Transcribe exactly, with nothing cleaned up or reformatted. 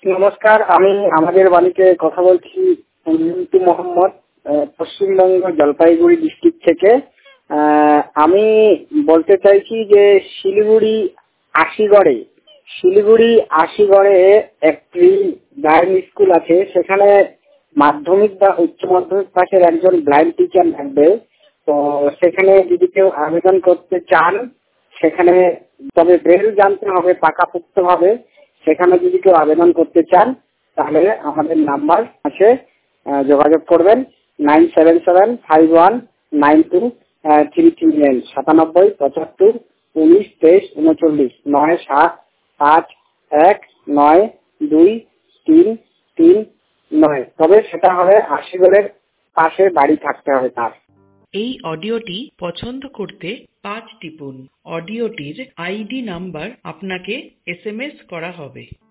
নমস্কার, আমি আমাদের বাড়িতে কথা বলছি মিন্টু মোহাম্মদ, পশ্চিমবঙ্গ জলপাইগুড়ি ডিস্ট্রিক্ট থেকে। আমি বলতে চাইছি যে শিলিগুড়ি আশিগড়ে শিলিগুড়ি আশিগড়ে একটি ব্লাইন্ড স্কুল আছে। সেখানে মাধ্যমিক বা উচ্চ মাধ্যমিক পাশের একজন ব্লাইন্ড টিচার থাকবে। তো সেখানে যদি কেউ আবেদন করতে চান, সেখানে তবে বেল জানতে হবে পাকাপোক্ত ভাবে। সেখানে যদি কেউ আবেদন করতে চান তাহলে আমাদের নাম্বার আছে, যোগাযোগ করবেন nine seven seven five one nine two three three nine সাতানব্বই পঁচাত্তর উনিশ তেইশ উনচল্লিশ নয় সাত পাঁচ এক নয় দুই তিন তিন নয়। তবে সেটা হবে আশিগড়ের পাশে বাড়ি থাকতে হবে তার। এই অডিওটি পছন্দ করতে পাঁচ টিপুন। অডিওটির আইডি নাম্বার আপনাকে এস এম এস করা হবে।